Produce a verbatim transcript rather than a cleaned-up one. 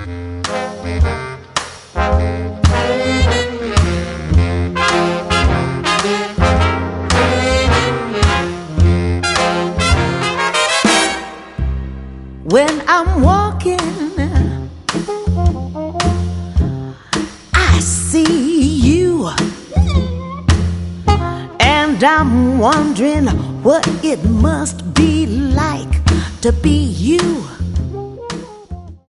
When I'm walking, I see you, and I'm wondering what it must be like to be you.